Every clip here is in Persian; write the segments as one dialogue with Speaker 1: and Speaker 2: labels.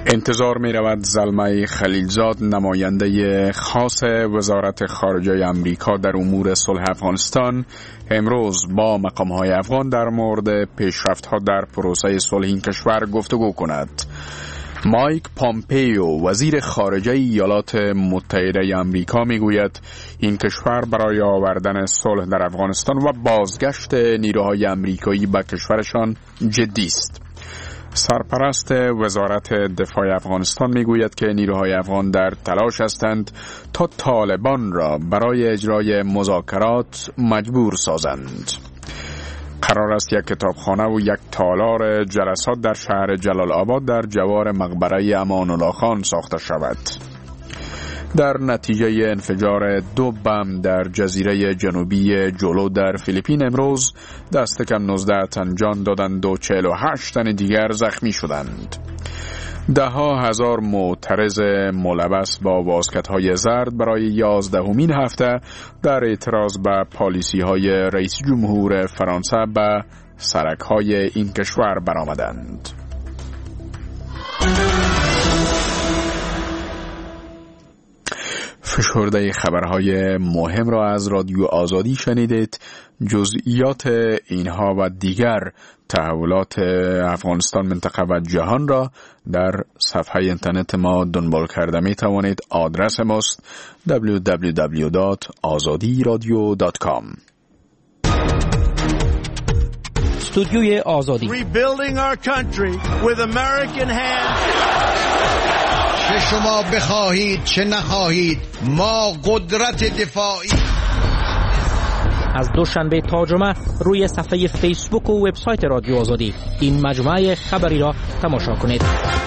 Speaker 1: انتظار می رود زلمه خلیلزاد، نماینده خاص وزارت خارجه آمریکا در امور صلح افغانستان، امروز با مقام‌های افغان در مورد پیشرفت‌ها در پروسه صلح این کشور گفتگو کند. مایک پامپیو، وزیر خارجه ایالات متحده آمریکا، میگوید این کشور برای آوردن صلح در افغانستان و بازگشت نیروهای آمریکایی به کشورشان جدی است. سرپرست وزارت دفاع افغانستان میگوید که نیروهای افغان در تلاش هستند تا طالبان را برای اجرای مذاکرات مجبور سازند. قرار است یک کتابخانه و یک تالار جلسات در شهر جلال آباد در جوار مقبره امان الله خان ساخته شود. در نتیجه انفجار 2 بم در جزیره جنوبی جولو در فیلیپین امروز دست کم 19 تن جان دادند و 48 تن دیگر زخمی شدند. ده‌ها هزار معترض ملبس با واسکت‌های زرد برای 11مین هفته در اعتراض به پالیسی‌های رئیس جمهور فرانسه به سرک‌های این کشور برآمدند. فشرده خبرهای مهم را از رادیو آزادی شنیدید. جزئیات اینها و دیگر تحولات افغانستان، منطقه و جهان را در صفحه اینترنت ما دنبال کرده می توانید. آدرس ماست www.azadiradio.com.
Speaker 2: استودیوی آزادی.
Speaker 3: Rebuilding our country with American hands.
Speaker 4: چه شما بخواهید چه نخواهید، ما قدرت دفاعی.
Speaker 2: از دوشنبه تا جمعه روی صفحه فیسبوک و وبسایت رادیو آزادی این مجموعه خبری را تماشا کنید.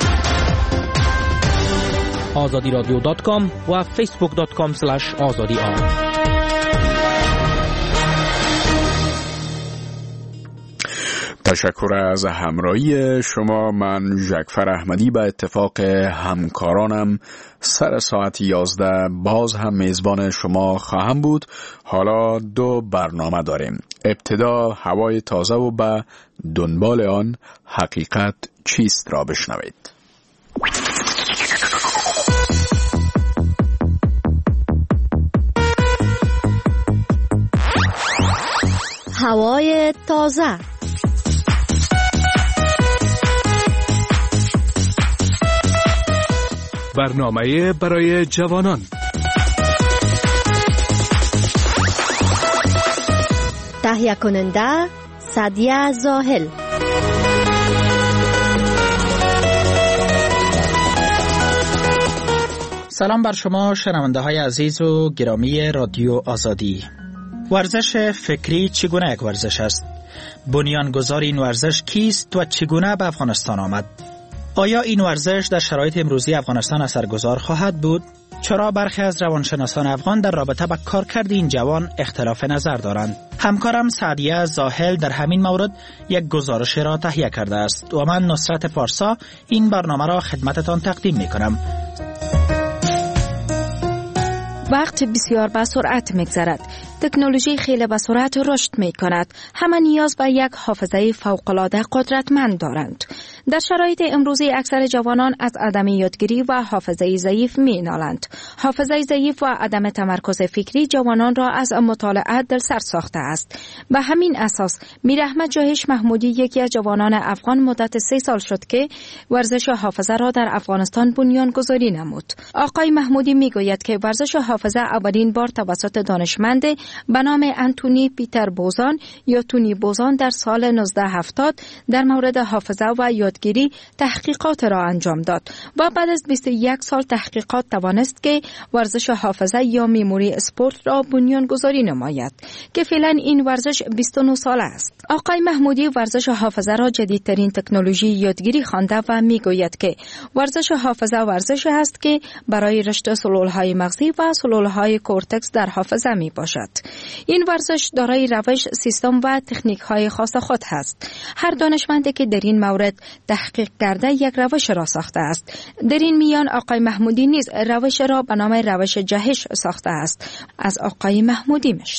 Speaker 2: azadiradio.com و facebook.com/azadi.
Speaker 1: تشکر از همراهی شما. من ژکفر احمدی به اتفاق همکارانم سر ساعت 11 باز هم میزبان شما خواهم بود. حالا 2 برنامه داریم. ابتدا هوای تازه و به دنبال آن حقیقت چیست را بشنوید.
Speaker 5: هوای تازه.
Speaker 6: برنامه برای جوانان.
Speaker 5: تهیه کننده سعدیه زاهل.
Speaker 7: سلام بر شما شنونده های عزیز و گرامی رادیو آزادی. ورزش فکری چگونه یک ورزش است؟ بنیانگذار این ورزش کیست و چگونه به افغانستان آمد؟ آیا این ورزش در شرایط امروزی افغانستان اثرگذار خواهد بود؟ چرا برخی از روانشناسان افغان در رابطه با کارکرد این جوان اختلاف نظر دارند؟ همکارم سعدیه زاهل در همین مورد یک گزارش را تهیه کرده است و من نصرت پارسا این برنامه را خدمتتان تقدیم می کنم.
Speaker 5: وقت بسیار به سرعت می‌گذرد. تکنولوژی خیلی به سرعت رشد می‌کند. همه نیاز به یک حافظه فوق‌العاده قدرتمند دارند. در شرایط امروزی اکثر جوانان از عدم یادگیری و حافظه ضعیف می‌نالند. حافظه ضعیف و عدم تمرکز فکری جوانان را از مطالعه دلسر ساخته است. به همین اساس میراحمد جاهش محمودی، یکی از جوانان افغان، مدت 3 سال شد که ورزش حافظه را در افغانستان بنیانگذاری نمود. آقای محمودی میگوید که ورزش حافظه اولین بار توسط دانشمند به نام انتونی پیتر بوزان یا تونی بوزان در سال 1970 در مورد حافظه و یادگیری تحقیقات را انجام داد و بعد از 21 سال تحقیقات توانست که ورزش حافظه یا میموری اسپورت را بنیانگذاری نماید که فعلا این ورزش 29 ساله است. آقای محمودی ورزش حافظه را جدیدترین تکنولوژی یادگیری خوانده و میگوید که ورزش حافظه ورزشی است که برای رشد سلولهای مغزی و سلولهای کورتکس در حافظه می باشد. این ورزش دارای روش، سیستم و تکنیک‌های خاص خود هست. هر دانشمندی که در این مورد تحقیق کرده یک روش را ساخته است. در این میان آقای محمودی نیز روش را به نام روش جهش ساخته است. از آقای محمودی میشنویم.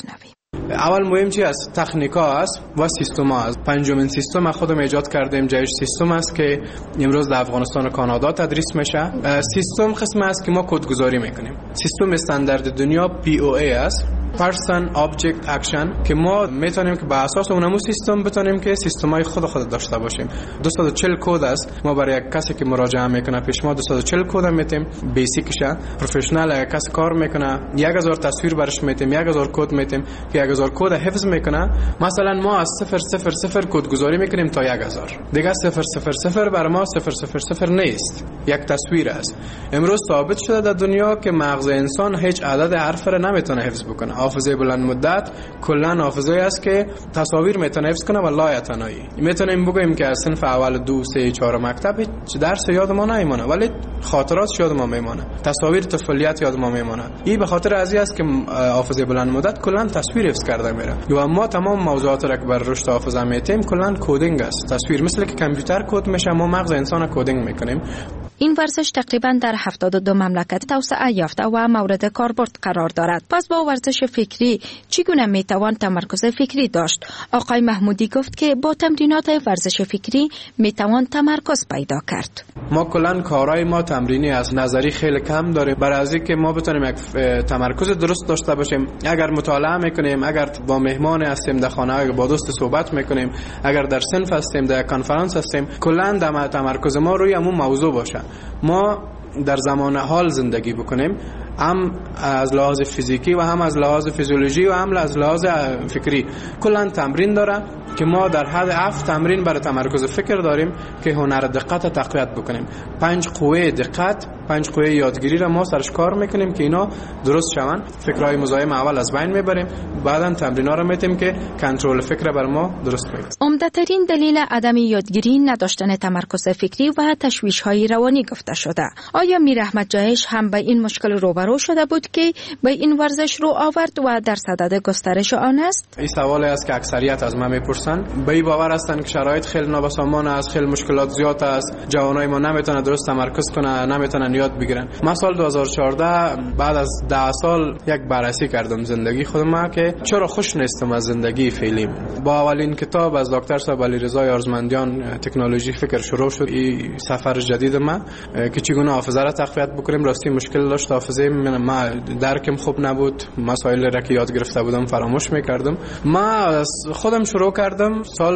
Speaker 8: اول مهم چی است؟ تکنیکا است و سیستم است. پنجمین سیستم خودم ایجاد کردیم، جایش سیستم است که امروز در افغانستان و کانادا تدریس میشه. سیستم قسم است که ما کدگذاری میکنیم. سیستم استاندارد دنیا POA است، Person Object Action، که ما میتونیم که به اساس اونمو سیستم بتونیم که سیستمای خود داشته باشیم. 240 کد است. ما برای یک کسی که مراجعه میکنه پیش ما 240 کد میتیم، بیسیکشه. پروفشنال اگه کسی کار میکنه 1000 تصویر برش میتیم، 1000 کد میتیم که 1000 کد حفظ میکنه. مثلا ما از 000 کد گذاری میکنیم تا 1000 دیگه. 000 برای ما 000 نیست، یک تصویر است. امروز ثابت شده در دنیا که مغز انسان هیچ عدد حرف را نمیتونه حفظ بکنه. حافظه بلند مدت کلا حافظه است که تصاویر میتونه حفظ کنه و لایتنایی. میتونیم بگیم که از صنف اول 2 3 4 مکتب هیچ درس یاد ما نمیمونه ولی خاطرات یاد ما میمونه، تصاویر طفولیت یاد ما میمونه. این به خاطر ازی است که حافظه بلند مدت کلا تصویر حفظ کرده میره. و ما تمام موضوعات را که بر رشد حافظه میتیم کلا کدینگ است. تصویر مثل که کامپیوتر کد میشه، ما مغز انسان کدینگ میکنیم.
Speaker 5: این ورزش تقریباً در 72 مملکت توسعه یافته و مورد کاربرد قرار دارد. پس با ورزش فکری چگونه میتوان تمرکز فکری داشت؟ آقای محمودی گفت که با تمرینات ورزش فکری میتوان تمرکز پیدا کرد.
Speaker 8: ما کلا کارهای ما تمرینی از نظری خیلی کم داریم. برای از اینکه ما بتونیم یک تمرکز درست داشته باشیم، اگر مطالعه میکنیم، اگر با مهمان هستیم در خانه، اگر با دوست صحبت میکنیم، اگر در صنف هستیم، در کنفرانس هستیم، کلا تمرکز ما روی همون موضوع باشه. ما در زمان حال زندگی بکنیم، هم از لحاظ فیزیکی و هم از لحاظ فیزیولوژی و هم از لحاظ فکری. کلا تمرین داره که ما در حد 7 تمرین برای تمرکز فکر داریم که هنر دقت تقویت بکنیم. 5 قوه دقت، 5 قوه یادگیری را ما سرش کار میکنیم که اینا درست شون. فکرهای مزاحم اول از بین میبریم، بعداً تمرینا رو میتیم که کنترل فکر بر ما درست کنیم.
Speaker 5: عمده‌ترین دلیل عدم یادگیری نداشتن تمرکز فکری و تشویش‌های روانی گفته شده. آیا میر احمد جایش هم به این مشکل روبرو شده بود که به این ورزش رو آورد و در صدد گسترش آن است؟
Speaker 8: این سوالی است که اکثریت از ما میپرسن. به این باور هستن که شرایط خیلی نابسامان است، خیلی مشکلات زیاد است، جوانای ما نمیتونن درست تمرکز کنن، نمیتونن یاد بگیرن. من سال 2014 بعد از 10 سال یک بررسی کردم زندگی خودم که چرا خوش نیستم از زندگی فعلیم. با اولین کتاب از دکتر صاحب علیرضا یارزمندیان تکنولوژی فکر شروع شد. این سفر جدید ما که چگونه حافظه را تقویت بکنیم. راستی مشکل داشت حافظه ما، درکم خوب نبود، مسائل را که یاد گرفته بودم فراموش میکردم. ما خودم شروع کردم سال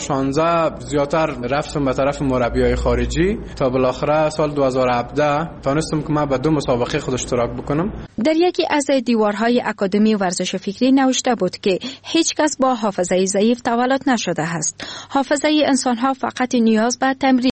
Speaker 8: 2016 زیادتر رفتم به طرف مربیای خارجی تا بالاخره سال 2017 تونستم که ما به 2 مسابقه خود اشتراک بکنم.
Speaker 5: در یکی از دیوارهای اکادمی ورزش فکری نوشته بود که هیچ کس با حافظه ضعیف تولد نشده است. حافظه انسان‌ها فقط نیاز به تمرین